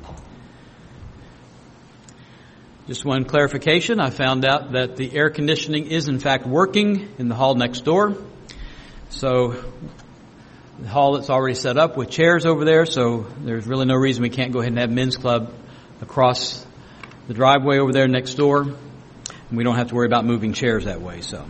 Just one clarification. I found out that the air conditioning is in fact working in the hall next door. So the hall that's already set up with chairs over there, so there's really no reason we can't go ahead and have men's club across the driveway over there next door. And we don't have to worry about moving chairs that way, so.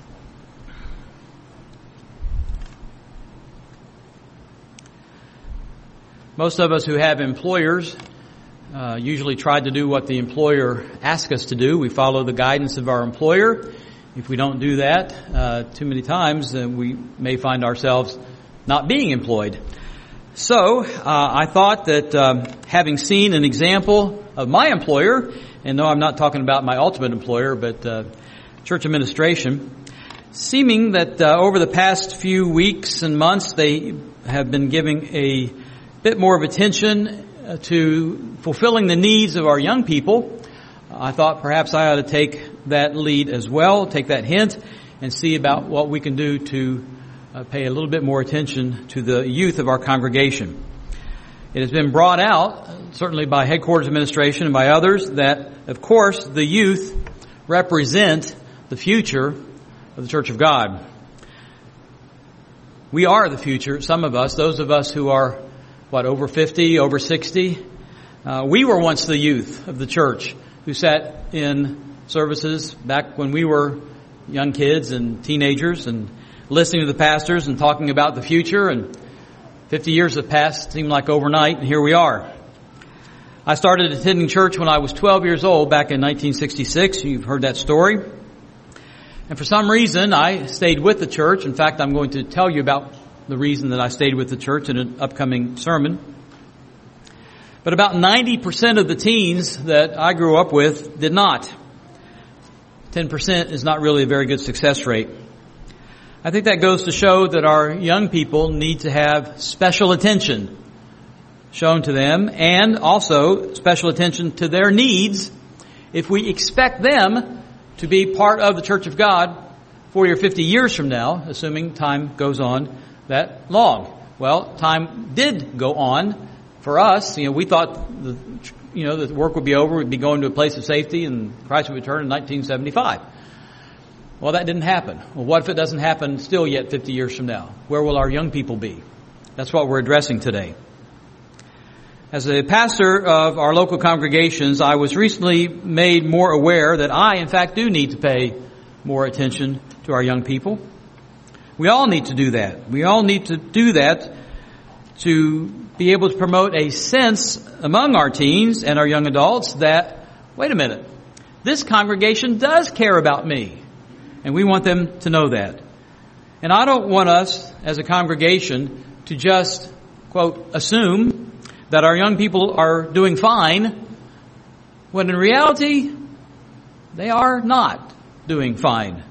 Most of us who have employers usually try to do what the employer asks us to do. We follow the guidance of our employer. If we don't do that too many times, we may find ourselves not being employed. So I thought that having seen an example of my employer, and no, I'm not talking about my ultimate employer, but church administration, seeming that over the past few weeks and months they have been giving a bit more of attention to fulfilling the needs of our young people, I thought perhaps I ought to take that lead as well, take that hint, and see about what we can do to pay a little bit more attention to the youth of our congregation. It has been brought out, certainly by headquarters administration and by others, that, of course, the youth represent the future of the Church of God. We are the future, some of us, those of us who are over 50, over 60. We were once the youth of the church who sat in services back when we were young kids and teenagers and listening to the pastors and talking about the future. And 50 years have passed, seemed like overnight, and here we are. I started attending church when I was 12 years old back in 1966. You've heard that story. And for some reason, I stayed with the church. In fact, I'm going to tell you about the reason that I stayed with the church in an upcoming sermon. But about 90% of the teens that I grew up with did not. 10% is not really a very good success rate. I think that goes to show that our young people need to have special attention shown to them, and also special attention to their needs if we expect them to be part of the Church of God 40 or 50 years from now, assuming time goes on that long. Well, time did go on for us. We thought the work would be over, we'd be going to a place of safety, and Christ would return in 1975. Well, that didn't happen. Well, what if it doesn't happen still yet 50 years from now? Where will our young people be? That's what we're addressing today. As a pastor of our local congregations, I was recently made more aware that I, in fact, do need to pay more attention to our young people. We all need to do that. We all need to do that to be able to promote a sense among our teens and our young adults that, wait a minute, this congregation does care about me. And we want them to know that. And I don't want us as a congregation to just, quote, assume that our young people are doing fine, when in reality, they are not doing fine.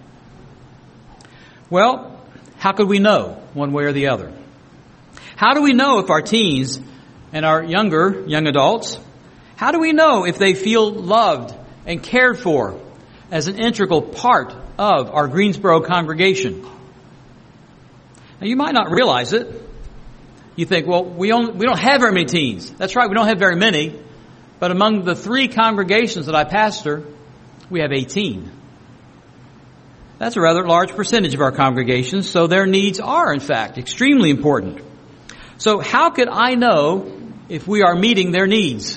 Well, how could we know one way or the other? How do we know if our teens and our young adults, how do we know if they feel loved and cared for as an integral part of our Greensboro congregation? Now, you might not realize it. You think, well, we don't have very many teens. That's right, we don't have very many. But among the 3 congregations that I pastor, we have 18. That's a rather large percentage of our congregations, so their needs are, in fact, extremely important. So how could I know if we are meeting their needs?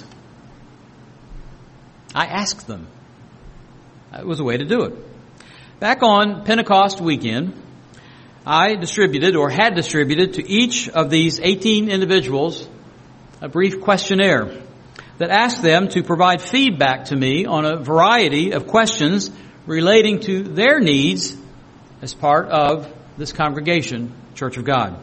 I asked them. That was a way to do it. Back on Pentecost weekend, I had distributed to each of these 18 individuals a brief questionnaire that asked them to provide feedback to me on a variety of questions relating to their needs as part of this congregation, Church of God.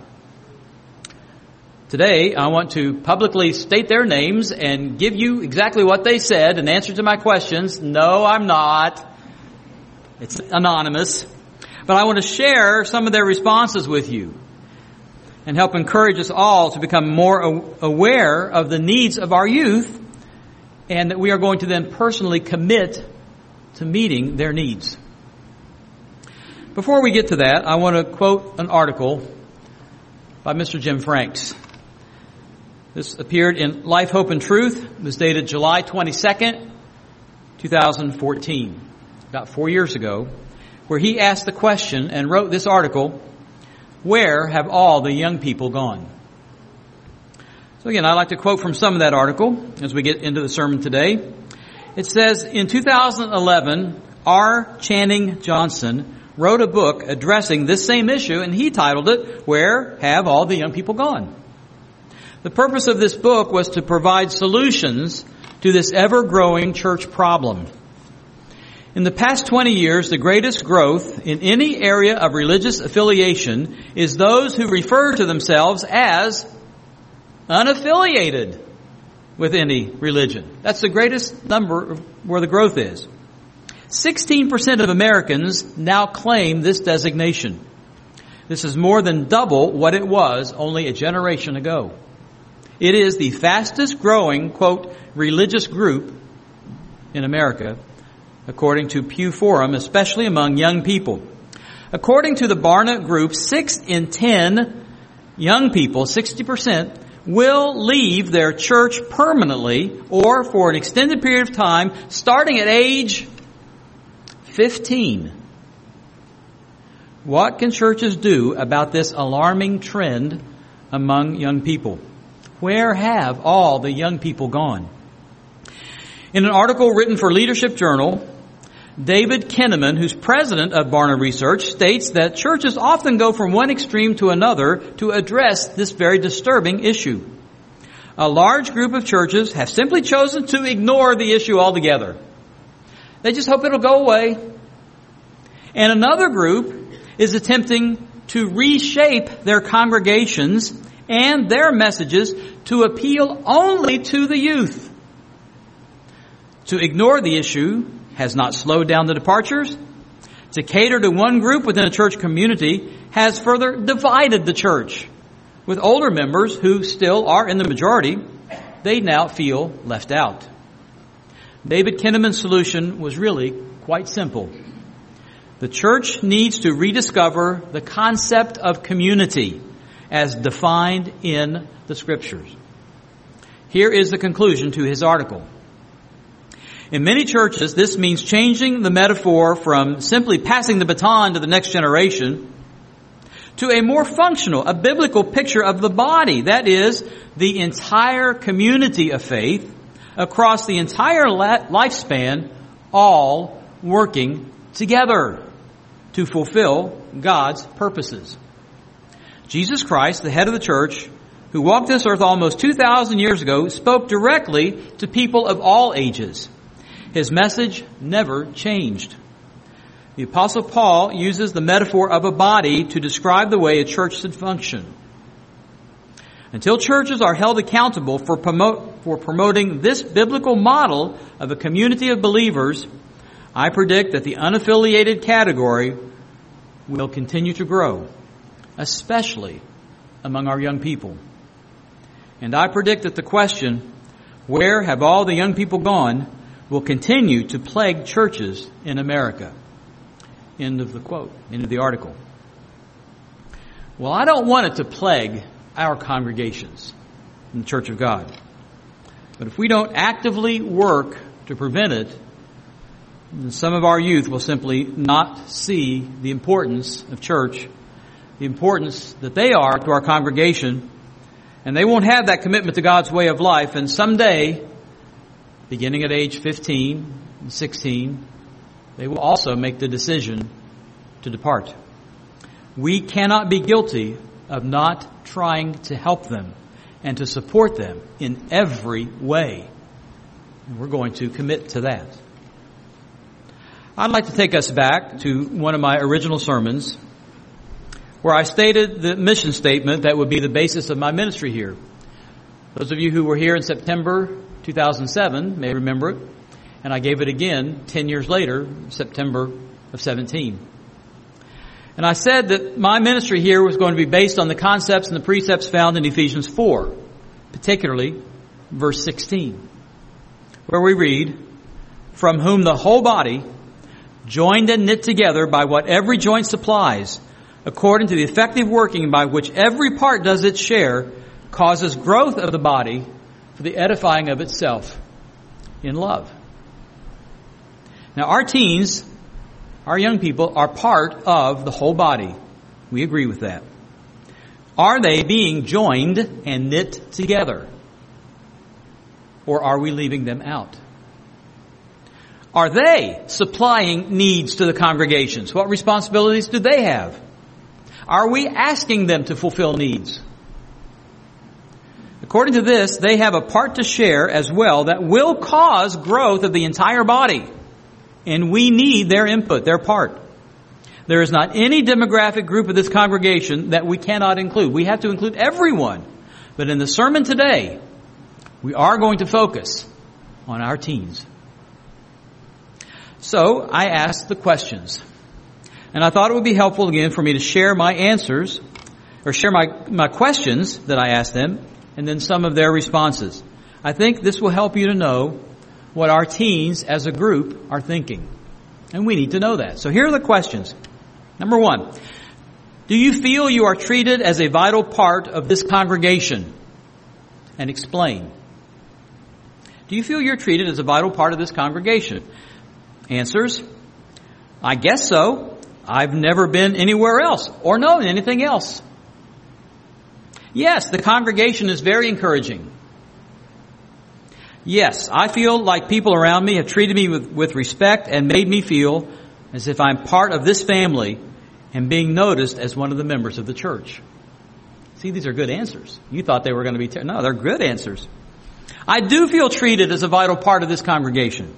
Today, I want to publicly state their names and give you exactly what they said in answer to my questions. No, I'm not. It's anonymous. But I want to share some of their responses with you and help encourage us all to become more aware of the needs of our youth, and that we are going to then personally commit to meeting their needs. Before we get to that, I want to quote an article by Mr. Jim Franks. This appeared in Life, Hope, and Truth. It was dated July 22nd, 2014, about 4 years ago, where he asked the question and wrote this article, "Where have all the young people gone?" So again, I'd like to quote from some of that article as we get into the sermon today. It says, in 2011, R. Channing Johnson wrote a book addressing this same issue, and he titled it, "Where Have All the Young People Gone?" The purpose of this book was to provide solutions to this ever-growing church problem. In the past 20 years, the greatest growth in any area of religious affiliation is those who refer to themselves as unaffiliated with any religion. That's the greatest number where the growth is. 16% of Americans now claim this designation. This is more than double what it was only a generation ago. It is the fastest growing, quote, religious group in America, according to Pew Forum, especially among young people. According to the Barna Group, 6 in 10 young people, 60%, will leave their church permanently or for an extended period of time starting at age 15. What can churches do about this alarming trend among young people? Where have all the young people gone? In an article written for Leadership Journal, David Kinnaman, who's president of Barna Research, states that churches often go from one extreme to another to address this very disturbing issue. A large group of churches have simply chosen to ignore the issue altogether. They just hope it'll go away. And another group is attempting to reshape their congregations and their messages to appeal only to the youth. To ignore the issue has not slowed down the departures. To cater to one group within a church community has further divided the church. With older members who still are in the majority, they now feel left out. David Kinnaman's solution was really quite simple. The church needs to rediscover the concept of community as defined in the Scriptures. Here is the conclusion to his article. In many churches, this means changing the metaphor from simply passing the baton to the next generation to a more functional, a biblical picture of the body, that is, the entire community of faith across the entire lifespan, all working together to fulfill God's purposes. Jesus Christ, the head of the church, who walked this earth almost 2,000 years ago, spoke directly to people of all ages. His message never changed. The Apostle Paul uses the metaphor of a body to describe the way a church should function. Until churches are held accountable for promoting this biblical model of a community of believers, I predict that the unaffiliated category will continue to grow, especially among our young people. And I predict that the question, "Where have all the young people gone?" will continue to plague churches in America. End of the quote, end of the article. Well, I don't want it to plague our congregations in the Church of God. But if we don't actively work to prevent it, then some of our youth will simply not see the importance of church, the importance that they are to our congregation, and they won't have that commitment to God's way of life, and someday, beginning at age 15 and 16, they will also make the decision to depart. We cannot be guilty of not trying to help them and to support them in every way. And we're going to commit to that. I'd like to take us back to one of my original sermons where I stated the mission statement that would be the basis of my ministry here. Those of you who were here in September 2007 may remember it, and I gave it again 10 years later, September of 17. And I said that my ministry here was going to be based on the concepts and the precepts found in Ephesians 4, particularly verse 16, where we read, "From whom the whole body, joined and knit together by what every joint supplies, according to the effective working by which every part does its share, causes growth of the body for the edifying of itself in love. Now, our teens, our young people, are part of the whole body. We agree with that. Are they being joined and knit together? Or are we leaving them out? Are they supplying needs to the congregations? What responsibilities do they have? Are we asking them to fulfill needs? According to this, they have a part to share as well that will cause growth of the entire body. And we need their input, their part. There is not any demographic group of this congregation that we cannot include. We have to include everyone. But in the sermon today, we are going to focus on our teens. So I asked the questions. And I thought it would be helpful again for me to share my answers, or share my questions that I asked them, and then some of their responses. I think this will help you to know what our teens as a group are thinking. And we need to know that. So here are the questions. Number 1, do you feel you are treated as a vital part of this congregation? And explain. Do you feel you're treated as a vital part of this congregation? Answers, I guess so. I've never been anywhere else or known anything else. Yes, the congregation is very encouraging. Yes, I feel like people around me have treated me with respect and made me feel as if I'm part of this family and being noticed as one of the members of the church. See, these are good answers. You thought they were going to be no, they're good answers. I do feel treated as a vital part of this congregation.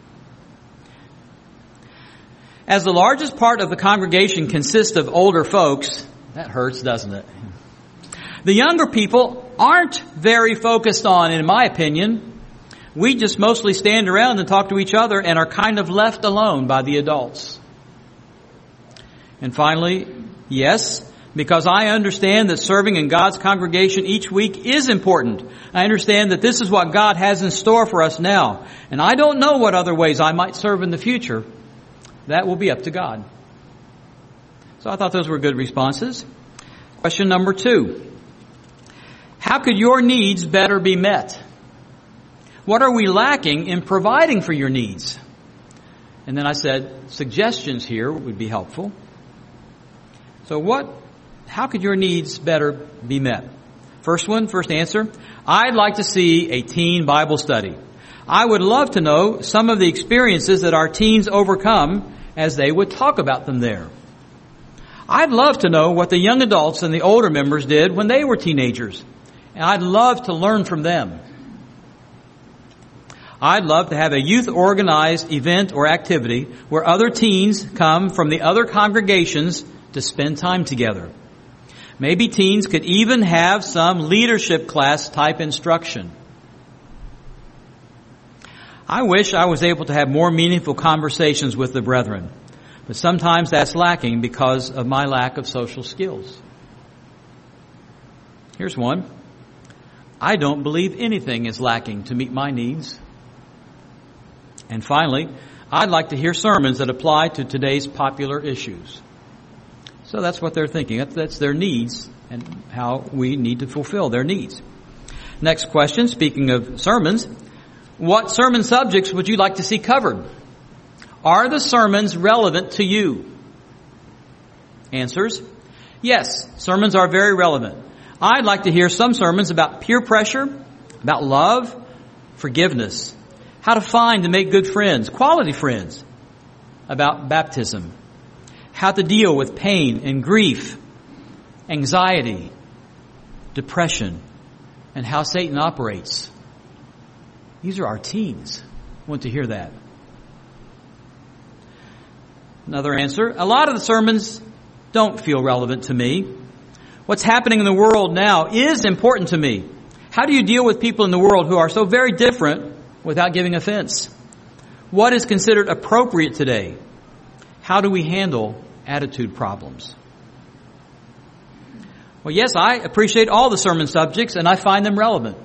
As the largest part of the congregation consists of older folks, that hurts, doesn't it? The younger people aren't very focused on, in my opinion. We just mostly stand around and talk to each other and are kind of left alone by the adults. And finally, yes, because I understand that serving in God's congregation each week is important. I understand that this is what God has in store for us now. And I don't know what other ways I might serve in the future. That will be up to God. So I thought those were good responses. Question number 2. How could your needs better be met? What are we lacking in providing for your needs? And then I said, suggestions here would be helpful. So how could your needs better be met? First answer, I'd like to see a teen Bible study. I would love to know some of the experiences that our teens overcome as they would talk about them there. I'd love to know what the young adults and the older members did when they were teenagers. And I'd love to learn from them. I'd love to have a youth-organized event or activity where other teens come from the other congregations to spend time together. Maybe teens could even have some leadership class type instruction. I wish I was able to have more meaningful conversations with the brethren, but sometimes that's lacking because of my lack of social skills. Here's one. I don't believe anything is lacking to meet my needs. And finally, I'd like to hear sermons that apply to today's popular issues. So that's what they're thinking. That's their needs and how we need to fulfill their needs. Next question, speaking of sermons, what sermon subjects would you like to see covered? Are the sermons relevant to you? Answers, yes, sermons are very relevant. I'd like to hear some sermons about peer pressure, about love, forgiveness, how to find and make good friends, quality friends, about baptism, how to deal with pain and grief, anxiety, depression, and how Satan operates. These are our teens. I want to hear that. Another answer. A lot of the sermons don't feel relevant to me. What's happening in the world now is important to me. How do you deal with people in the world who are so very different without giving offense? What is considered appropriate today? How do we handle attitude problems? Well, yes, I appreciate all the sermon subjects and I find them relevant.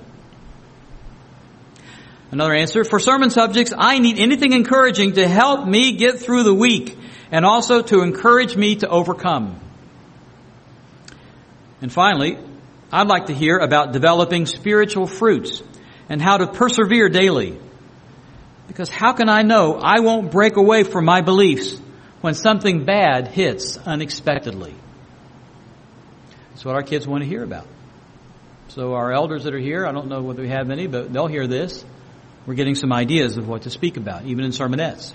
Another answer, for sermon subjects, I need anything encouraging to help me get through the week and also to encourage me to overcome. And finally, I'd like to hear about developing spiritual fruits and how to persevere daily. Because how can I know I won't break away from my beliefs when something bad hits unexpectedly? That's what our kids want to hear about. So our elders that are here, I don't know whether we have any, but they'll hear this. We're getting some ideas of what to speak about, even in sermonettes.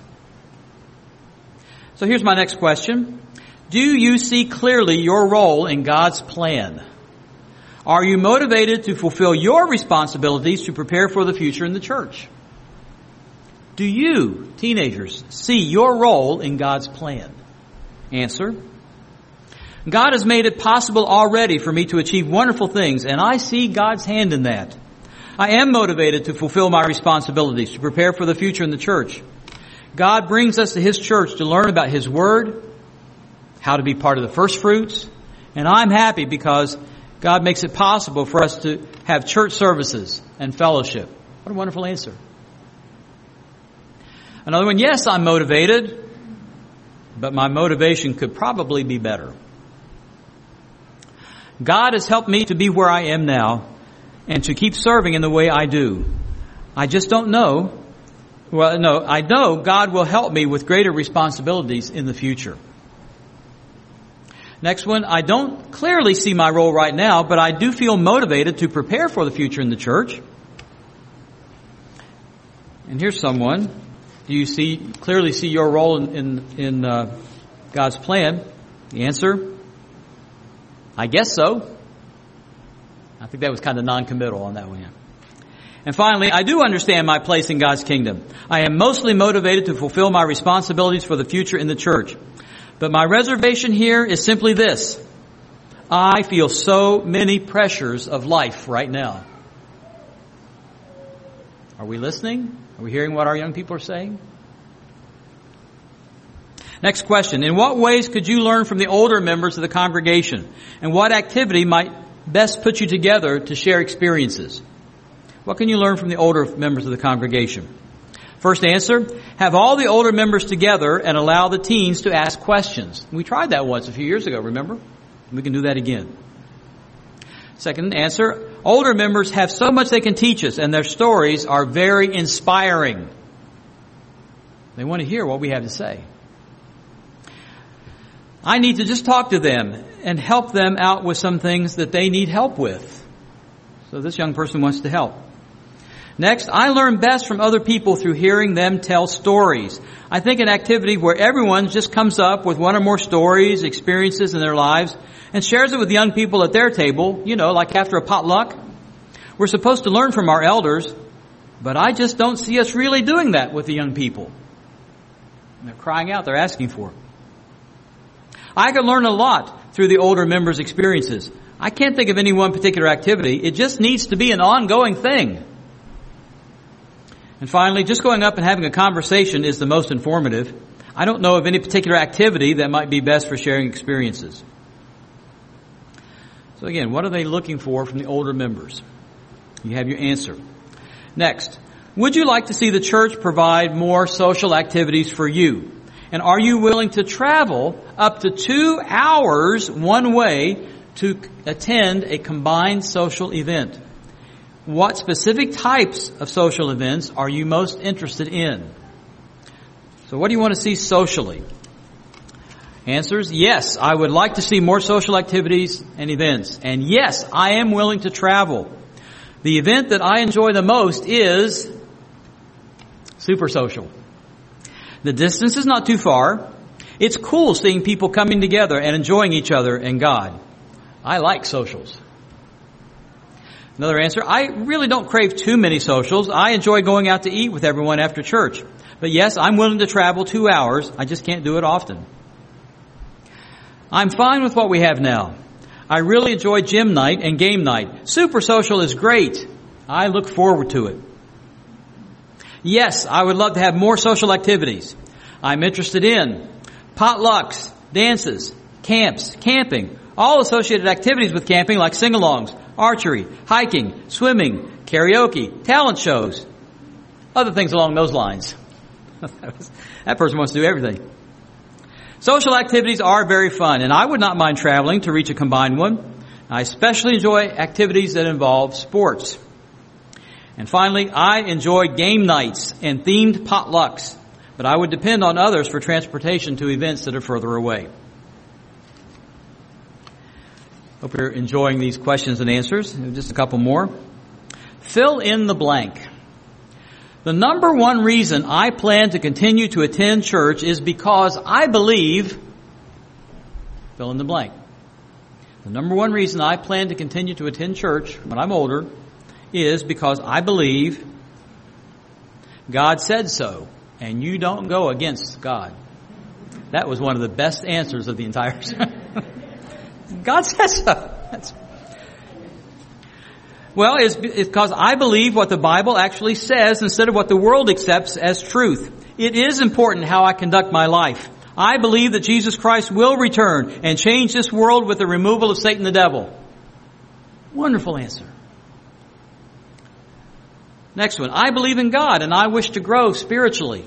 So here's my next question. Do you see clearly your role in God's plan? Are you motivated to fulfill your responsibilities to prepare for the future in the church? Do you, teenagers, see your role in God's plan? Answer. God has made it possible already for me to achieve wonderful things, and I see God's hand in that. I am motivated to fulfill my responsibilities, to prepare for the future in the church. God brings us to His church to learn about His Word, how to be part of the first fruits, and I'm happy because God makes it possible for us to have church services and fellowship. What a wonderful answer. Another one, yes, I'm motivated, but my motivation could probably be better. God has helped me to be where I am now and to keep serving in the way I do. I just don't know. Well, no, I know God will help me with greater responsibilities in the future. Next one, I don't clearly see my role right now, but I do feel motivated to prepare for the future in the church. And here's someone. Do you clearly see your role in God's plan? The answer, I guess so. I think that was kind of non-committal on that one. Yeah. And finally, I do understand my place in God's kingdom. I am mostly motivated to fulfill my responsibilities for the future in the church. But my reservation here is simply this. I feel so many pressures of life right now. Are we listening? Are we hearing what our young people are saying? Next question. In what ways could you learn from the older members of the congregation? And what activity might best put you together to share experiences? What can you learn from the older members of the congregation? First answer, have all the older members together and allow the teens to ask questions. We tried that once a few years ago, remember? We can do that again. Second answer, older members have so much they can teach us, and their stories are very inspiring. They want to hear what we have to say. I need to just talk to them and help them out with some things that they need help with. So this young person wants to help. Next, I learn best from other people through hearing them tell stories. I think an activity where everyone just comes up with one or more stories, experiences in their lives, and shares it with young people at their table, like after a potluck. We're supposed to learn from our elders, but I just don't see us really doing that with the young people. And they're crying out, they're asking for it. I can learn a lot through the older members' experiences. I can't think of any one particular activity. It just needs to be an ongoing thing. And finally, just going up and having a conversation is the most informative. I don't know of any particular activity that might be best for sharing experiences. So again, what are they looking for from the older members? You have your answer. Next, would you like to see the church provide more social activities for you? And are you willing to travel up to 2 hours one way to attend a combined social event? What specific types of social events are you most interested in? So what do you want to see socially? Answers, yes, I would like to see more social activities and events. And yes, I am willing to travel. The event that I enjoy the most is super social. The distance is not too far. It's cool seeing people coming together and enjoying each other and God. I like socials. Another answer, I really don't crave too many socials. I enjoy going out to eat with everyone after church. But yes, I'm willing to travel 2 hours. I just can't do it often. I'm fine with what we have now. I really enjoy gym night and game night. Super social is great. I look forward to it. Yes, I would love to have more social activities. I'm interested in potlucks, dances, camps, camping, all associated activities with camping like sing-alongs, archery, hiking, swimming, karaoke, talent shows, other things along those lines. That person wants to do everything. Social activities are very fun, and I would not mind traveling to reach a combined one. I especially enjoy activities that involve sports. And finally, I enjoy game nights and themed potlucks, but I would depend on others for transportation to events that are further away. Hope you're enjoying these questions and answers. Just a couple more. Fill in the blank. The number one reason I plan to continue to attend church is because I believe, fill in the blank. The number one reason I plan to continue to attend church when I'm older is because I believe God said so, and you don't go against God. That was one of the best answers of the entire God says so. Well, it's because I believe what the Bible actually says instead of what the world accepts as truth. It is important how I conduct my life. I believe that Jesus Christ will return and change this world with the removal of Satan the devil. Wonderful answer. Next one. I believe in God and I wish to grow spiritually.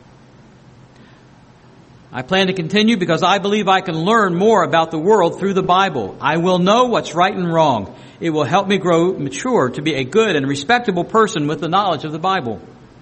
I plan to continue because I believe I can learn more about the world through the Bible. I will know what's right and wrong. It will help me grow mature to be a good and respectable person with the knowledge of the Bible.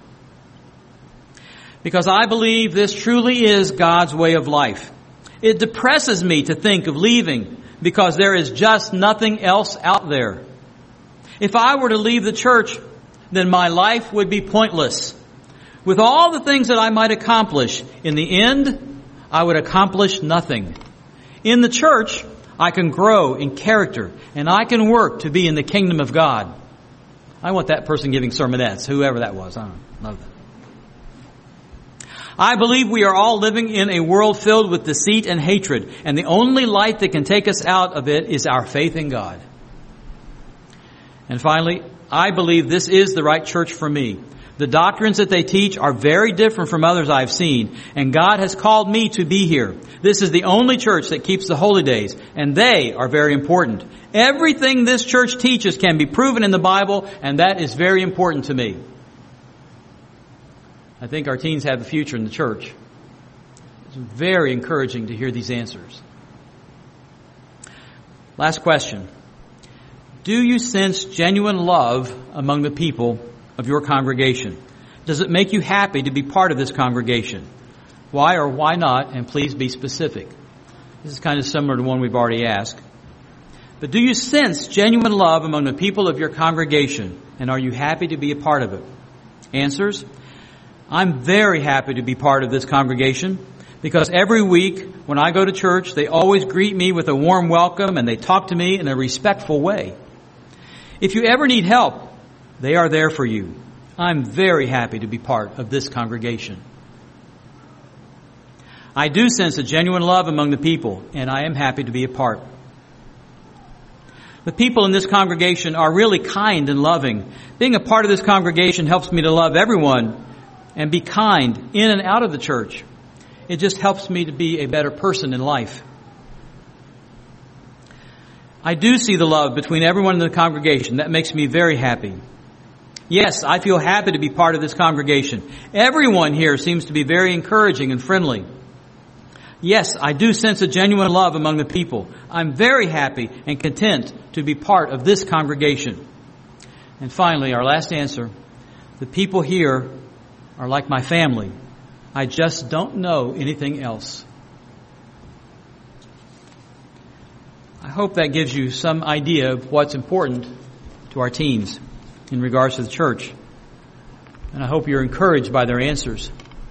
Because I believe this truly is God's way of life. It depresses me to think of leaving because there is just nothing else out there. If I were to leave the church, then my life would be pointless. With all the things that I might accomplish, in the end, I would accomplish nothing. In the church, I can grow in character and I can work to be in the kingdom of God. I want that person giving sermonettes, whoever that was. I love that. I believe we are all living in a world filled with deceit and hatred, and the only light that can take us out of it is our faith in God. And finally, I believe this is the right church for me. The doctrines that they teach are very different from others I've seen, and God has called me to be here. This is the only church that keeps the holy days, and they are very important. Everything this church teaches can be proven in the Bible, and that is very important to me. I think our teens have a future in the church. It's very encouraging to hear these answers. Last question. Do you sense genuine love among the people of your congregation? Does it make you happy to be part of this congregation? Why or why not? And please be specific. This is kind of similar to one we've already asked. But do you sense genuine love among the people of your congregation? And are you happy to be a part of it? Answers. I'm very happy to be part of this congregation because every week when I go to church, they always greet me with a warm welcome and they talk to me in a respectful way. If you ever need help, they are there for you. I'm very happy to be part of this congregation. I do sense a genuine love among the people, and I am happy to be a part. The people in this congregation are really kind and loving. Being a part of this congregation helps me to love everyone and be kind in and out of the church. It just helps me to be a better person in life. I do see the love between everyone in the congregation. That makes me very happy. Yes, I feel happy to be part of this congregation. Everyone here seems to be very encouraging and friendly. Yes, I do sense a genuine love among the people. I'm very happy and content to be part of this congregation. And finally, our last answer. The people here are like my family. I just don't know anything else. I hope that gives you some idea of what's important to our teens in regards to the church. And I hope you're encouraged by their answers.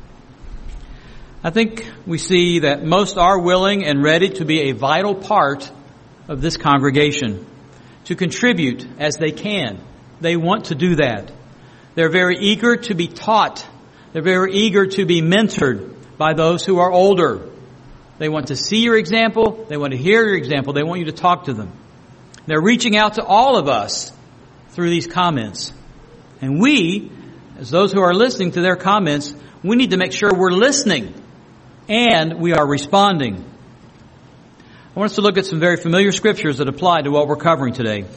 I think we see that most are willing and ready to be a vital part of this congregation, to contribute as they can. They want to do that. They're very eager to be taught. They're very eager to be mentored by those who are older. They want to see your example. They want to hear your example. They want you to talk to them. They're reaching out to all of us through these comments. And we, as those who are listening to their comments, we need to make sure we're listening and we are responding. I want us to look at some very familiar scriptures that apply to what we're covering today.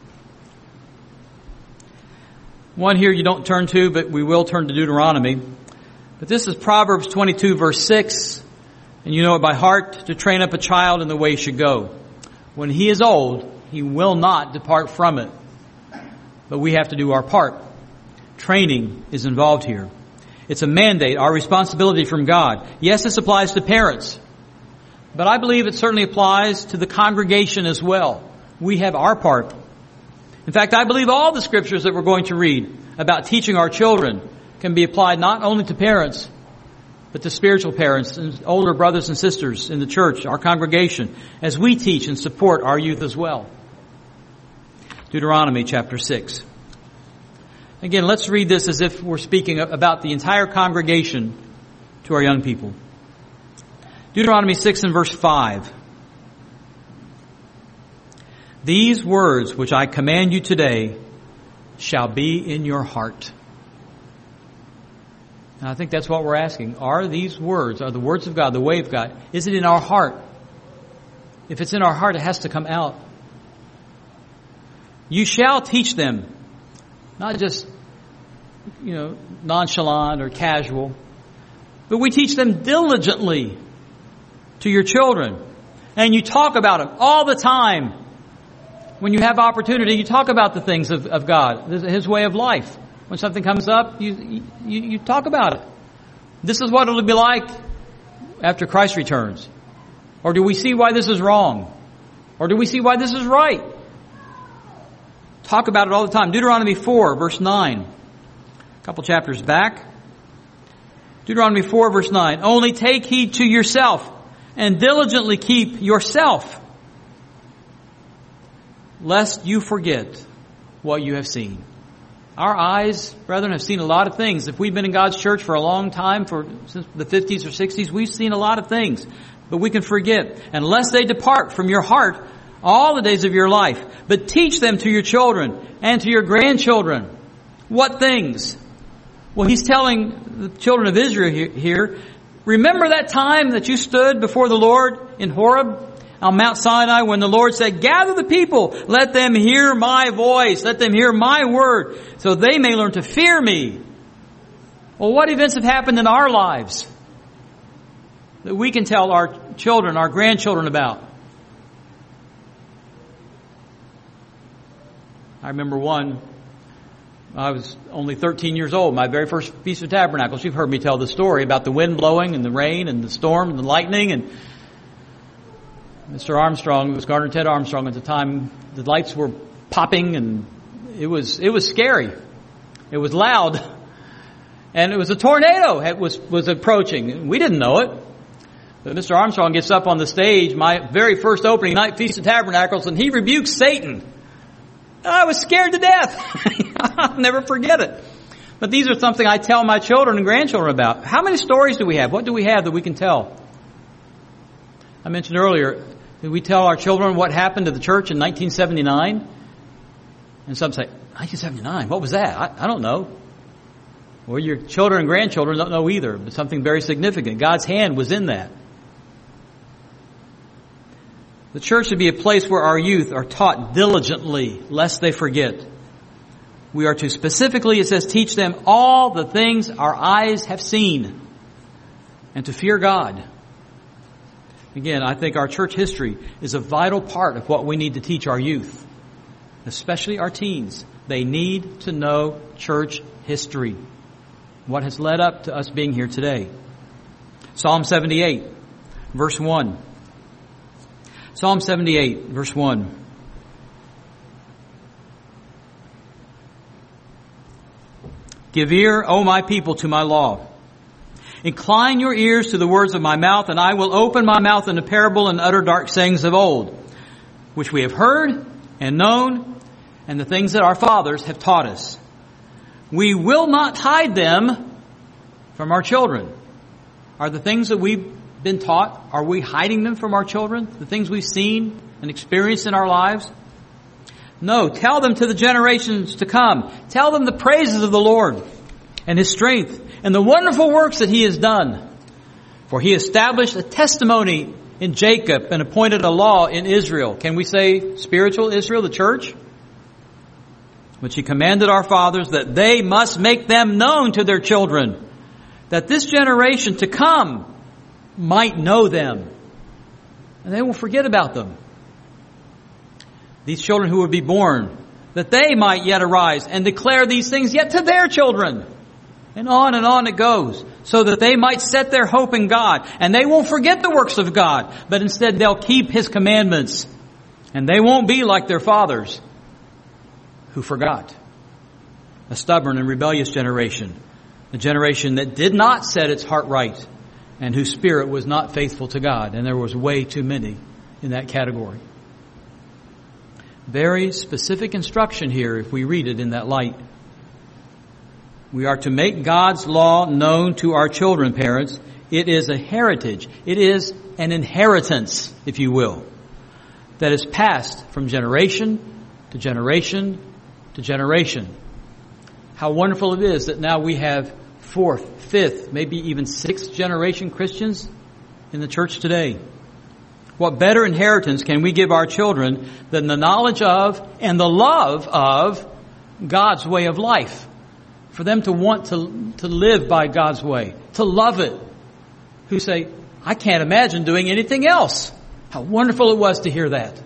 One here you don't turn to, but we will turn to Deuteronomy. But this is Proverbs 22, verse 6. And you know it by heart, to train up a child in the way he should go. When he is old, He will not depart from it. But we have to do our part. Training is involved here. It's a mandate, our responsibility from God. Yes, this applies to parents. But I believe it certainly applies to the congregation as well. We have our part. In fact, I believe all the scriptures that we're going to read about teaching our children can be applied not only to parents, but to spiritual parents and older brothers and sisters in the church, our congregation, as we teach and support our youth as well. Deuteronomy chapter 6. Again, let's read this as if we're speaking about the entire congregation to our young people. Deuteronomy 6 and verse 5. These words which I command you today shall be in your heart. And I think that's what we're asking. Are these words, are the words of God, the way of God, is it in our heart? If it's in our heart, it has to come out. You shall teach them, not just, nonchalant or casual, but we teach them diligently to your children. And you talk about them all the time. When you have opportunity, you talk about the things of God, His way of life. When something comes up, you talk about it. This is what it'll be like after Christ returns. Or do we see why this is wrong? Or do we see why this is right? Talk about it all the time. Deuteronomy 4, verse 9. A couple chapters back. Deuteronomy 4, verse 9. Only take heed to yourself and diligently keep yourself, lest you forget what you have seen. Our eyes, brethren, have seen a lot of things. If we've been in God's church for a long time, since the 50s or 60s, we've seen a lot of things. But we can forget. Unless they depart from your heart all the days of your life. But teach them to your children and to your grandchildren. What things? Well, He's telling the children of Israel here, remember that time that you stood before the Lord in Horeb on Mount Sinai when the Lord said, gather the people, let them hear my voice, let them hear my word, so they may learn to fear me. Well, what events have happened in our lives that we can tell our children, our grandchildren about? I remember one, I was only 13 years old, my very first Feast of Tabernacles. You've heard me tell the story about the wind blowing and the rain and the storm and the lightning. And Mr. Armstrong, it was Gardner Ted Armstrong at the time, the lights were popping and it was scary. It was loud. And it was a tornado that was approaching. We didn't know it. But Mr. Armstrong gets up on the stage, my very first opening night Feast of Tabernacles, and he rebukes Satan. I was scared to death. I'll never forget it. But these are something I tell my children and grandchildren about. How many stories do we have? What do we have that we can tell? I mentioned earlier, did we tell our children what happened to the church in 1979? And some say, 1979? What was that? I don't know. Well, your children and grandchildren don't know either, but something very significant. God's hand was in that. The church should be a place where our youth are taught diligently, lest they forget. We are to specifically, it says, teach them all the things our eyes have seen, and to fear God. Again, I think our church history is a vital part of what we need to teach our youth, especially our teens. They need to know church history, what has led up to us being here today. Psalm 78, verse 1. Psalm 78, verse 1. Give ear, O my people, to my law. Incline your ears to the words of my mouth, and I will open my mouth in a parable and utter dark sayings of old, which we have heard and known, and the things that our fathers have taught us. We will not hide them from our children. Are the things that we've been taught, are we hiding them from our children? The things we've seen and experienced in our lives? No, tell them to the generations to come. Tell them the praises of the Lord and His strength and the wonderful works that He has done. For He established a testimony in Jacob and appointed a law in Israel. Can we say spiritual Israel, the church? Which He commanded our fathers that they must make them known to their children, that this generation to come might know them, and they will forget about them. these children who would be born, that they might yet arise and declare these things yet to their children. And on it goes, so that they might set their hope in God. And they won't forget the works of God, but instead they'll keep His commandments. And they won't be like their fathers who forgot. A stubborn and rebellious generation. A generation that did not set its heart right and whose spirit was not faithful to God. And there was way too many in that category. Very specific instruction here if we read it in that light. We are to make God's law known to our children, parents. It is a heritage. It is an inheritance, if you will, that is passed from generation to generation to generation. How wonderful it is that now we have fourth, fifth, maybe even sixth generation Christians in the church today. What better inheritance can we give our children than the knowledge of and the love of God's way of life? For them to want to live by God's way, to love it. Who say, I can't imagine doing anything else. How wonderful it was to hear that.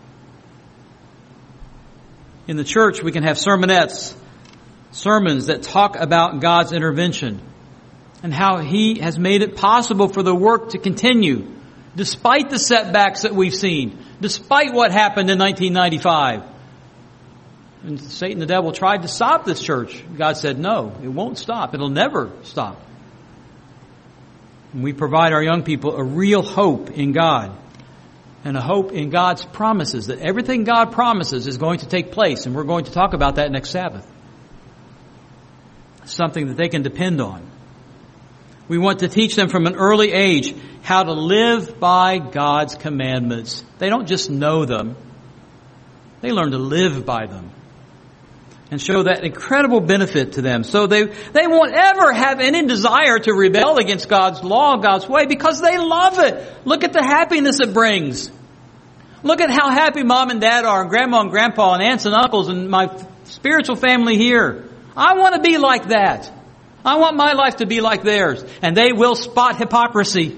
In the church, we can have sermonettes, sermons that talk about God's intervention and how He has made it possible for the work to continue despite the setbacks that we've seen, despite what happened in 1995. And Satan, the devil, tried to stop this church. God said, no, it won't stop. It'll never stop. And we provide our young people a real hope in God and a hope in God's promises, that everything God promises is going to take place. And we're going to talk about that next Sabbath. Something that they can depend on. We want to teach them from an early age how to live by God's commandments. They don't just know them. They learn to live by them. And show that incredible benefit to them. So they won't ever have any desire to rebel against God's law, God's way, because they love it. Look at the happiness it brings. Look at how happy mom and dad are, and grandma and grandpa, and aunts and uncles, and my spiritual family here. I want to be like that. I want my life to be like theirs. And they will spot hypocrisy.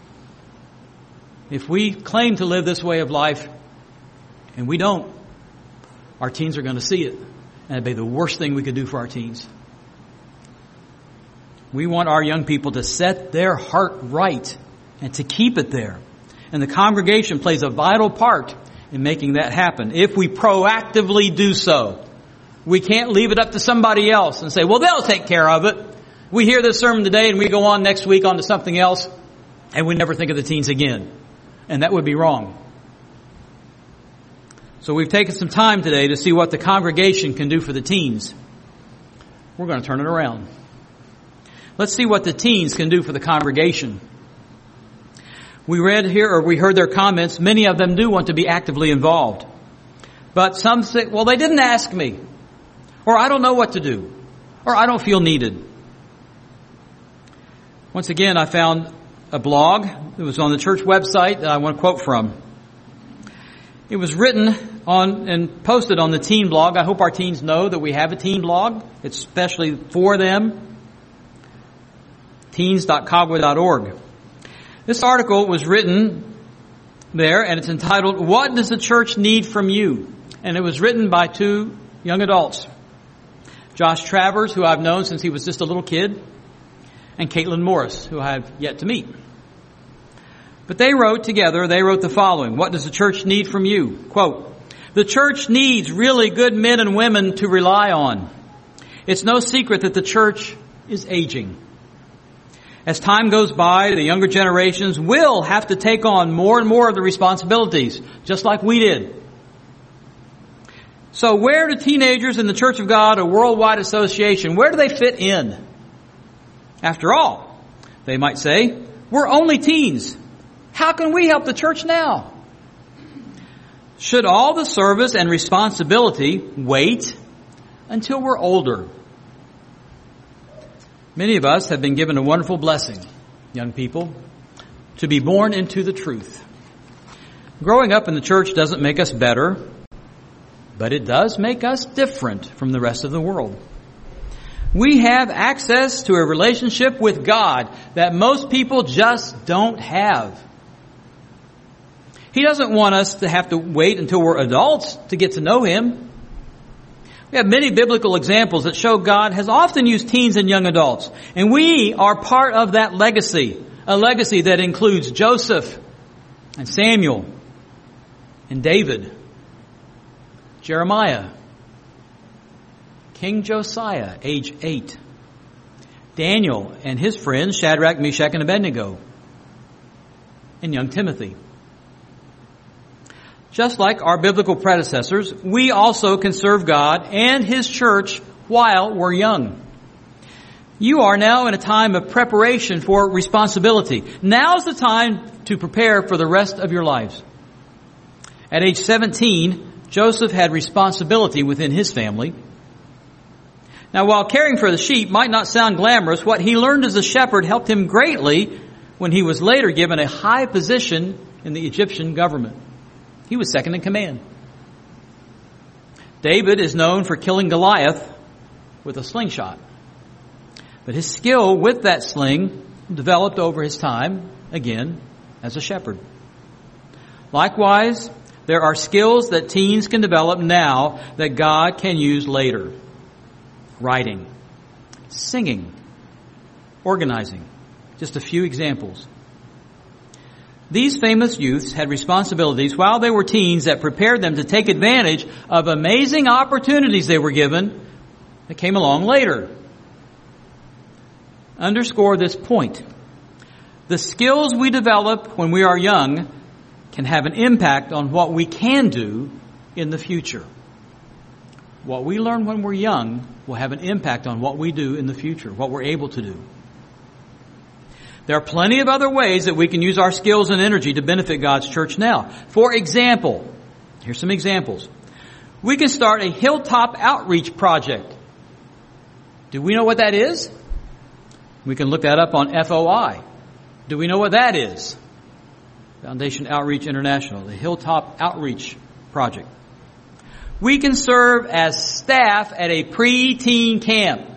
If we claim to live this way of life, and we don't, our teens are going to see it. And it'd be the worst thing we could do for our teens. We want our young people to set their heart right and to keep it there. And the congregation plays a vital part in making that happen if we proactively do so. We can't leave it up to somebody else and say, well, they'll take care of it. We hear this sermon today and we go on next week on to something else and we never think of the teens again. And that would be wrong. So we've taken some time today to see what the congregation can do for the teens. We're going to turn it around. Let's see what the teens can do for the congregation. We read here, or we heard their comments. Many of them do want to be actively involved. But some say, well, they didn't ask me. Or I don't know what to do. Or I don't feel needed. Once again, I found a blog that was on the church website that I want to quote from. It was written on and posted on the teen blog. I hope our teens know that we have a teen blog. It's especially for them. Teens.cogwa.org. This article was written there, and it's entitled, What Does the Church Need from You? And it was written by two young adults. Josh Travers, who I've known since he was just a little kid, and Caitlin Morris, who I have yet to meet. But they wrote the following. What does the church need from you? Quote, the church needs really good men and women to rely on. It's no secret that the church is aging. As time goes by, the younger generations will have to take on more and more of the responsibilities, just like we did. So where do teenagers in the Church of God, a worldwide association, where do they fit in? After all, they might say, we're only teens. How can we help the church now? Should all the service and responsibility wait until we're older? Many of us have been given a wonderful blessing, young people, to be born into the truth. Growing up in the church doesn't make us better, but it does make us different from the rest of the world. We have access to a relationship with God that most people just don't have. He doesn't want us to have to wait until we're adults to get to know Him. We have many biblical examples that show God has often used teens and young adults. And we are part of that legacy. A legacy that includes Joseph and Samuel and David, Jeremiah, King Josiah, age 8, Daniel and his friends, Shadrach, Meshach, and Abednego, and young Timothy. Just like our biblical predecessors, we also can serve God and His church while we're young. You are now in a time of preparation for responsibility. Now's the time to prepare for the rest of your lives. At age 17, Joseph had responsibility within his family. Now, while caring for the sheep might not sound glamorous, what he learned as a shepherd helped him greatly when he was later given a high position in the Egyptian government. He was second in command. David is known for killing Goliath with a slingshot. But his skill with that sling developed over his time, again, as a shepherd. Likewise, there are skills that teens can develop now that God can use later. Writing, singing, organizing. Just a few examples. These famous youths had responsibilities while they were teens that prepared them to take advantage of amazing opportunities they were given that came along later. Underscore this point. The skills we develop when we are young can have an impact on what we can do in the future. What we learn when we're young will have an impact on what we do in the future, what we're able to do. There are plenty of other ways that we can use our skills and energy to benefit God's church now. For example, here's some examples. We can start a hilltop outreach project. Do we know what that is? We can look that up on FOI. Do we know what that is? Foundation Outreach International, the Hilltop Outreach Project. We can serve as staff at a pre-teen camp.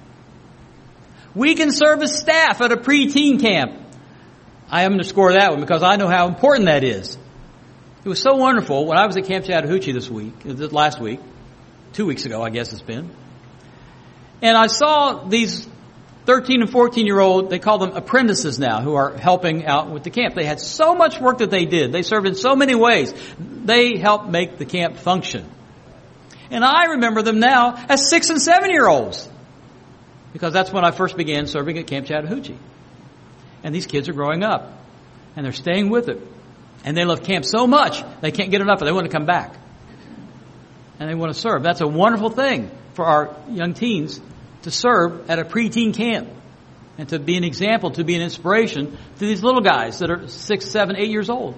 We can serve as staff at a pre-teen camp. I underscore that one because I know how important that is. It was so wonderful when I was at Camp Chattahoochee last week, 2 weeks ago I guess it's been. And I saw these 13 and 14-year-old, they call them apprentices now, who are helping out with the camp. They had so much work that they did. They served in so many ways. They helped make the camp function. And I remember them now as 6 and 7-year-olds. Because that's when I first began serving at Camp Chattahoochee. And these kids are growing up. And they're staying with it. And they love camp so much, they can't get enough of it. They want to come back. And they want to serve. That's a wonderful thing for our young teens to serve at a pre-teen camp. And to be an example, to be an inspiration to these little guys that are 6, 7, 8 years old.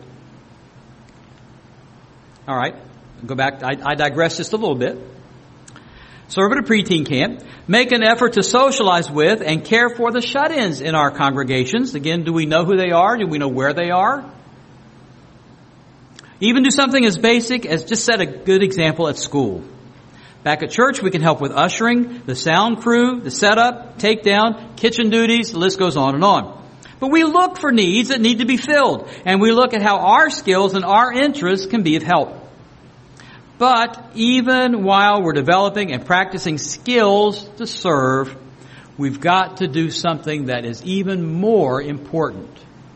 All right. Go back. I digress just a little bit. Serve at a preteen camp. Make an effort to socialize with and care for the shut-ins in our congregations. Again, do we know who they are? Do we know where they are? Even do something as basic as just set a good example at school. Back at church, we can help with ushering, the sound crew, the setup, takedown, kitchen duties, the list goes on and on. But we look for needs that need to be filled, and we look at how our skills and our interests can be of help. But even while we're developing and practicing skills to serve, we've got to do something that is even more important.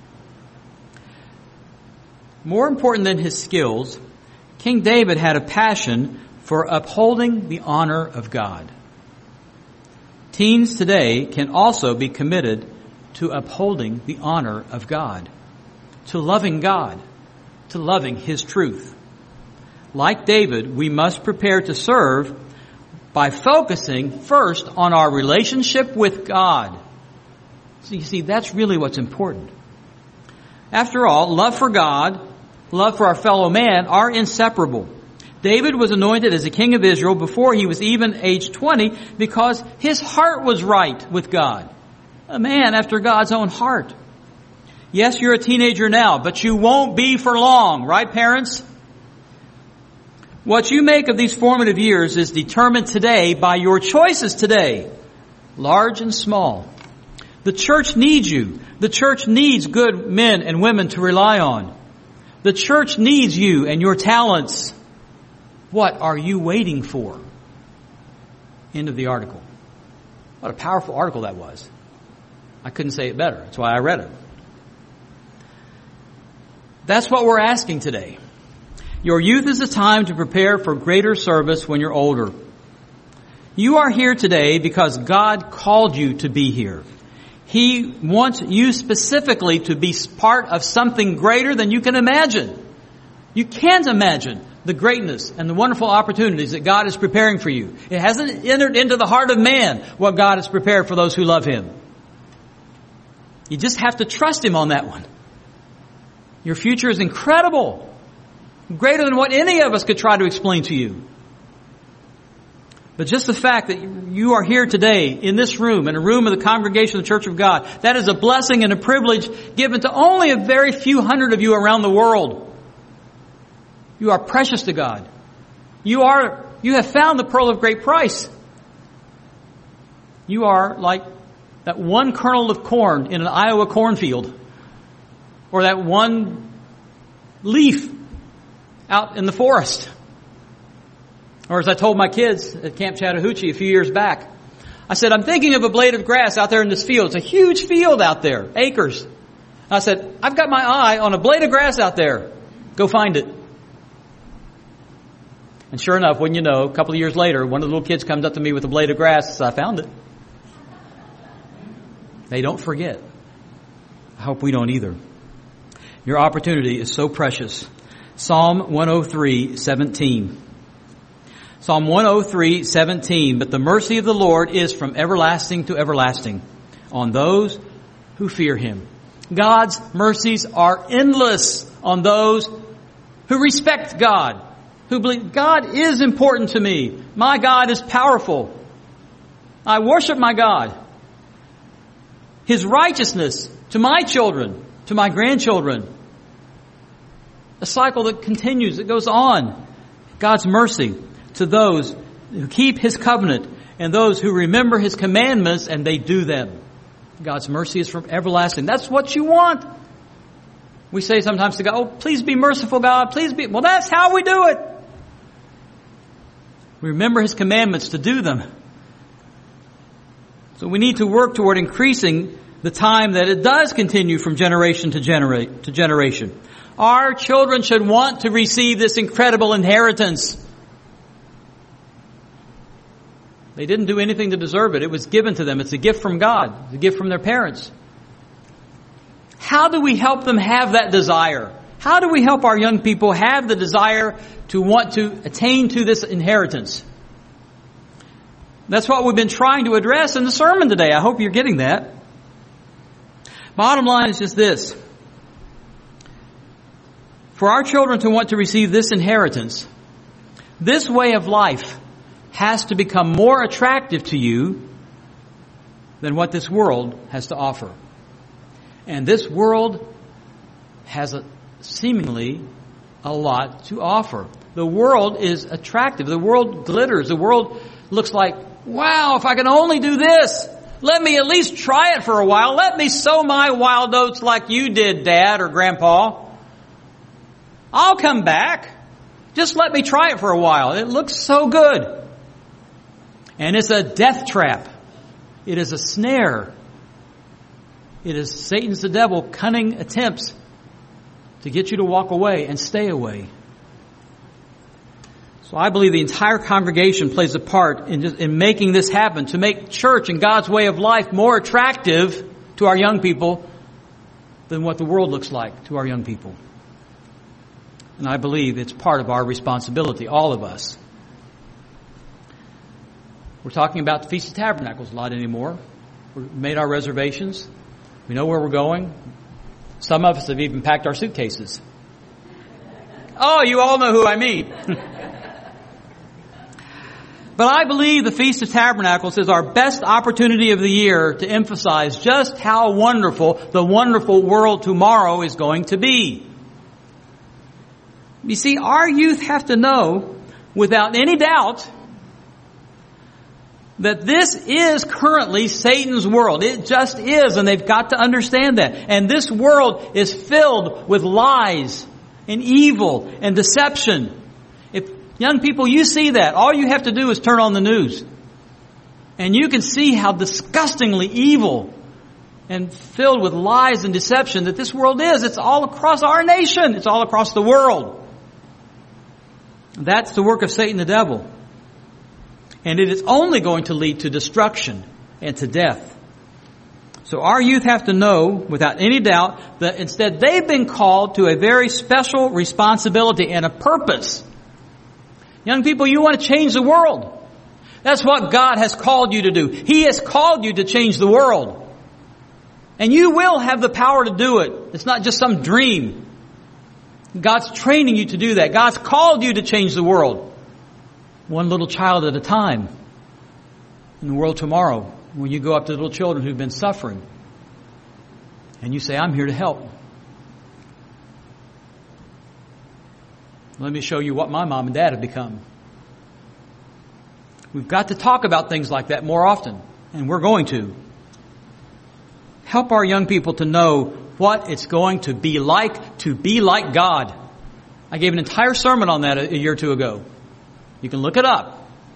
More important than his skills, King David had a passion for upholding the honor of God. Teens today can also be committed to upholding the honor of God, to loving His truth. Like David, we must prepare to serve by focusing first on our relationship with God. So you see, that's really what's important. After all, love for God, love for our fellow man are inseparable. David was anointed as a king of Israel before he was even age 20 because his heart was right with God. A man after God's own heart. Yes, you're a teenager now, but you won't be for long, right, parents? What you make of these formative years is determined today by your choices today, large and small. The church needs you. The church needs good men and women to rely on. The church needs you and your talents. What are you waiting for? End of the article. What a powerful article that was. I couldn't say it better. That's why I read it. That's what we're asking today. Your youth is a time to prepare for greater service when you're older. You are here today because God called you to be here. He wants you specifically to be part of something greater than you can imagine. You can't imagine the greatness and the wonderful opportunities that God is preparing for you. It hasn't entered into the heart of man what God has prepared for those who love Him. You just have to trust Him on that one. Your future is incredible, greater than what any of us could try to explain to you. But just the fact that you are here today in this room, in a room of the congregation of the Church of God, that is a blessing and a privilege given to only a very few hundred of you around the world. You are precious to God. You have found the pearl of great price. You are like that one kernel of corn in an Iowa cornfield, or that one leaf out in the forest. Or as I told my kids at Camp Chattahoochee a few years back, I said, I'm thinking of a blade of grass out there in this field. It's a huge field out there, acres. I said, I've got my eye on a blade of grass out there. Go find it. And sure enough, wouldn't you know, a couple of years later, one of the little kids comes up to me with a blade of grass and says, I found it. They don't forget. I hope we don't either. Your opportunity is so precious. Psalm 103:17. Psalm 103:17. But the mercy of the Lord is from everlasting to everlasting on those who fear Him. God's mercies are endless on those who respect God, who believe God is important to me. My God is powerful. I worship my God. His righteousness to my children, to my grandchildren. A cycle that continues, that goes on. God's mercy to those who keep His covenant and those who remember His commandments and they do them. God's mercy is from everlasting. That's what you want. We say sometimes to God, oh, please be merciful, God. Please be. Well, that's how we do it. We remember His commandments to do them. So we need to work toward increasing the time that it does continue from generation to generation. Our children should want to receive this incredible inheritance. They didn't do anything to deserve it. It was given to them. It's a gift from God. It's a gift from their parents. How do we help them have that desire? How do we help our young people have the desire to want to attain to this inheritance? That's what we've been trying to address in the sermon today. I hope you're getting that. Bottom line is just this. For our children to want to receive this inheritance, this way of life has to become more attractive to you than what this world has to offer. And this world has seemingly a lot to offer. The world is attractive. The world glitters. The world looks like, wow, if I can only do this, let me at least try it for a while. Let me sow my wild oats like you did, Dad or Grandpa. I'll come back. Just let me try it for a while. It looks so good. And it's a death trap. It is a snare. It is Satan's, the devil, cunning attempts to get you to walk away and stay away. So I believe the entire congregation plays a part in making this happen, to make church and God's way of life more attractive to our young people than what the world looks like to our young people. And I believe it's part of our responsibility, all of us. We're talking about the Feast of Tabernacles a lot anymore. We've made our reservations. We know where we're going. Some of us have even packed our suitcases. Oh, you all know who I mean. But I believe the Feast of Tabernacles is our best opportunity of the year to emphasize just how wonderful the wonderful world tomorrow is going to be. You see, our youth have to know without any doubt that this is currently Satan's world. It just is, and they've got to understand that. And this world is filled with lies and evil and deception. If young people, you see that, all you have to do is turn on the news. And you can see how disgustingly evil and filled with lies and deception that this world is. It's all across our nation. It's all across the world. That's the work of Satan the devil. And it is only going to lead to destruction and to death. So our youth have to know, without any doubt, that instead they've been called to a very special responsibility and a purpose. Young people, you want to change the world. That's what God has called you to do. He has called you to change the world. And you will have the power to do it. It's not just some dream. God's training you to do that. God's called you to change the world. One little child at a time. In the world tomorrow, when you go up to little children who've been suffering, and you say, I'm here to help. Let me show you what my mom and dad have become. We've got to talk about things like that more often, and we're going to. Help our young people to know what it's going to be like God. I gave an entire sermon on that a year or two ago. You can look it up.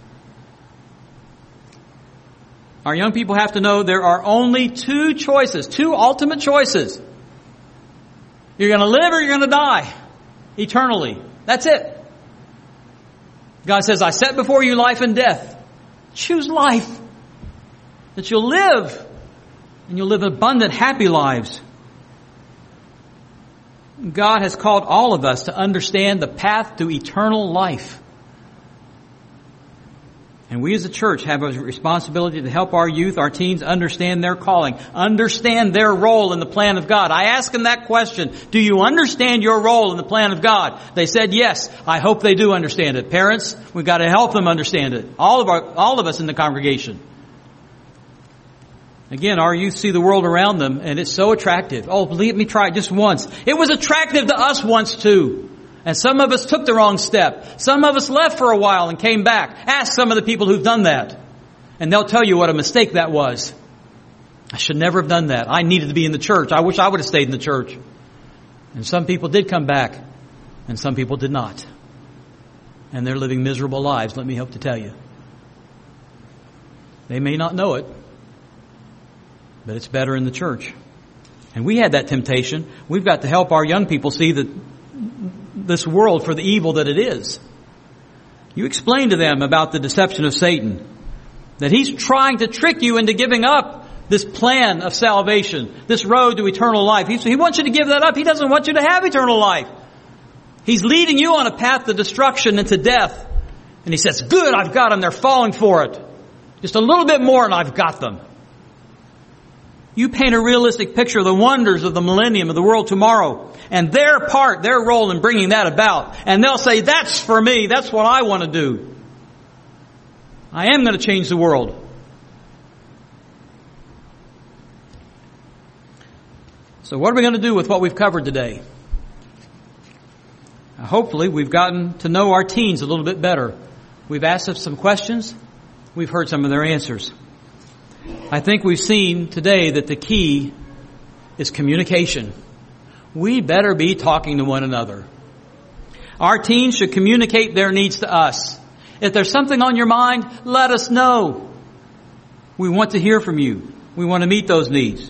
Our young people have to know there are only two choices, two ultimate choices. You're going to live or you're going to die eternally. That's it. God says, I set before you life and death. Choose life. That you'll live. And you'll live abundant, happy lives. God has called all of us to understand the path to eternal life. And we as a church have a responsibility to help our youth, our teens, understand their calling, understand their role in the plan of God. I asked them that question. Do you understand your role in the plan of God? They said yes. I hope they do understand it. Parents, we've got to help them understand it. All of us in the congregation. Again, our youth see the world around them and it's so attractive. Oh, let me try it just once. It was attractive to us once too. And some of us took the wrong step. Some of us left for a while and came back. Ask some of the people who've done that. And they'll tell you what a mistake that was. I should never have done that. I needed to be in the church. I wish I would have stayed in the church. And some people did come back. And some people did not. And they're living miserable lives, let me hope to tell you. They may not know it. But it's better in the church. And we had that temptation. We've got to help our young people see that this world for the evil that it is. You explain to them about the deception of Satan. That he's trying to trick you into giving up this plan of salvation. This road to eternal life. He wants you to give that up. He doesn't want you to have eternal life. He's leading you on a path to destruction and to death. And he says, good, I've got them. They're falling for it. Just a little bit more and I've got them. You paint a realistic picture of the wonders of the millennium, of the world tomorrow, and their role in bringing that about. And they'll say, that's for me. That's what I want to do. I am going to change the world. So what are we going to do with what we've covered today? Hopefully we've gotten to know our teens a little bit better. We've asked them some questions. We've heard some of their answers. I think we've seen today that the key is communication. We better be talking to one another. Our teens should communicate their needs to us. If there's something on your mind, let us know. We want to hear from you. We want to meet those needs.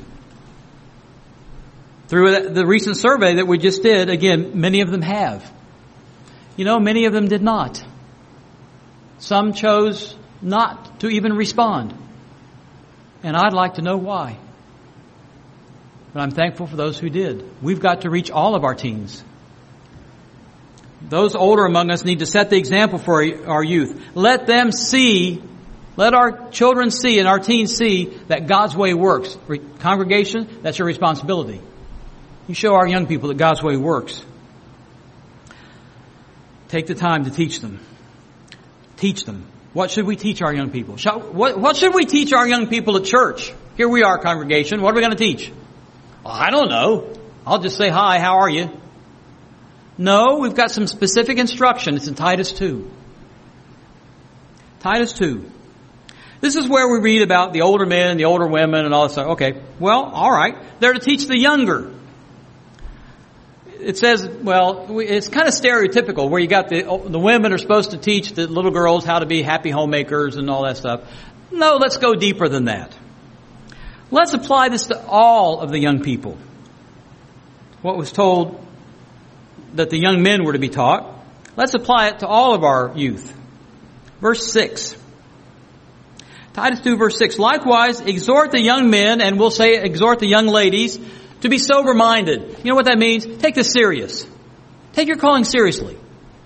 Through the recent survey that we just did, again, many of them have. Many of them did not. Some chose not to even respond. And I'd like to know why. But I'm thankful for those who did. We've got to reach all of our teens. Those older among us need to set the example for our youth. Let our children see and our teens see that God's way works. Congregation, that's your responsibility. You show our young people that God's way works. Take the time to teach them. Teach them. What should we teach our young people? What should we teach our young people at church? Here we are, congregation. What are we going to teach? Well, I don't know. I'll just say, hi, how are you? No, we've got some specific instruction. It's in Titus 2. Titus 2. This is where we read about the older men and the older women and all this stuff. Okay, well, all right. They're to teach the younger. it says, well, it's kind of stereotypical where you got the women are supposed to teach the little girls how to be happy homemakers and all that stuff. No, let's go deeper than that. Let's apply this to all of the young people. What was told that the young men were to be taught, let's apply it to all of our youth. Verse 6. Titus 2 verse 6. Likewise, exhort the young men, and we'll say exhort the young ladies, to be sober-minded. You know what that means? Take this serious. Take your calling seriously.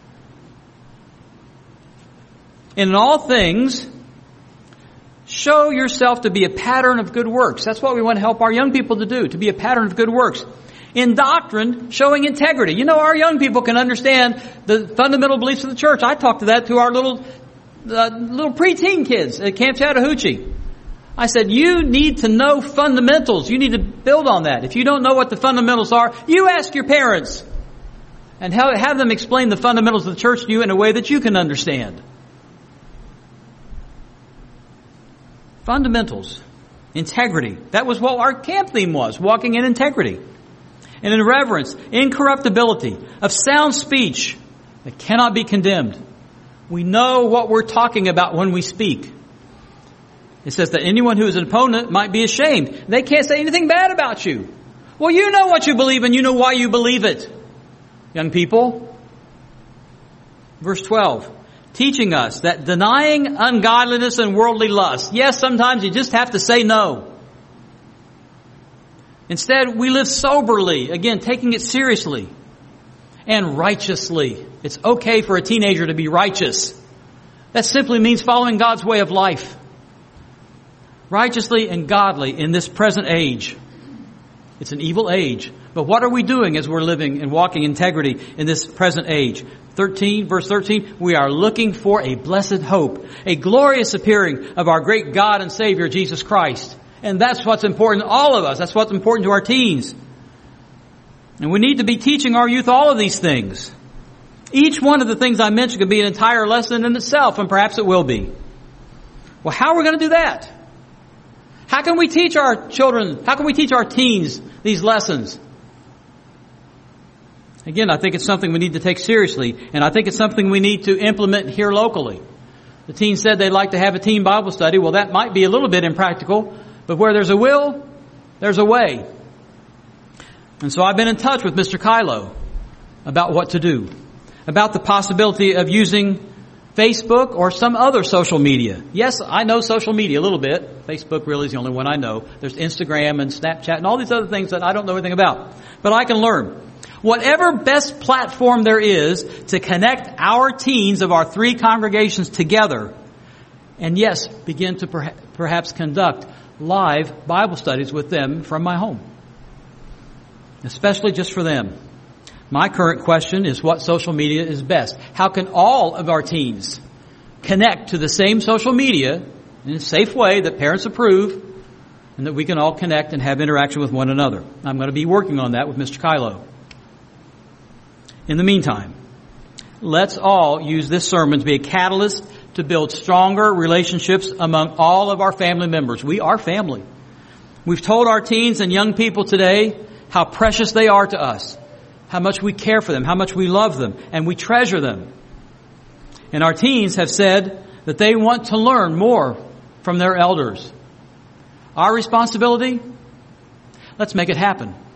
And in all things, show yourself to be a pattern of good works. That's what we want to help our young people to do, to be a pattern of good works. In doctrine, showing integrity. You know, our young people can understand the fundamental beliefs of the church. I talked to that to our little preteen kids at Camp Chattahoochee. I said, you need to know fundamentals. You need to build on that. If you don't know what the fundamentals are, you ask your parents and have them explain the fundamentals of the church to you in a way that you can understand. Fundamentals. Integrity. That was what our camp theme was, walking in integrity. And in reverence, incorruptibility, of sound speech that cannot be condemned. We know what we're talking about when we speak. It says that anyone who is an opponent might be ashamed. They can't say anything bad about you. Well, you know what you believe and you know why you believe it. Young people. Verse 12. Teaching us that denying ungodliness and worldly lust. Yes, sometimes you just have to say no. Instead, we live soberly, again, taking it seriously, and righteously. It's okay for a teenager to be righteous. That simply means following God's way of life. Righteously and godly in this present age. It's an evil age. But what are we doing as we're living and walking integrity in this present age? Verse 13, we are looking for a blessed hope, a glorious appearing of our great God and Savior, Jesus Christ. And that's what's important to all of us. That's what's important to our teens. And we need to be teaching our youth all of these things. Each one of the things I mentioned could be an entire lesson in itself, and perhaps it will be. Well, how are we going to do that? How can we teach our children, how can we teach our teens these lessons? Again, I think it's something we need to take seriously, and I think it's something we need to implement here locally. The teens said they'd like to have a teen Bible study. Well, that might be a little bit impractical, but where there's a will, there's a way. And so I've been in touch with Mr. Kylo about what to do, about the possibility of using Facebook or some other social media. Yes, I know social media a little bit. Facebook really is the only one I know. There's Instagram and Snapchat and all these other things that I don't know anything about. But I can learn. Whatever best platform there is to connect our teens of our 3 congregations together, and yes, begin to perhaps conduct live Bible studies with them from my home. Especially just for them. My current question is what social media is best. How can all of our teens connect to the same social media in a safe way that parents approve and that we can all connect and have interaction with one another? I'm going to be working on that with Mr. Kylo. In the meantime, let's all use this sermon to be a catalyst to build stronger relationships among all of our family members. We are family. We've told our teens and young people today how precious they are to us, how much we care for them, how much we love them, and we treasure them. And our teens have said that they want to learn more from their elders. Our responsibility? Let's make it happen.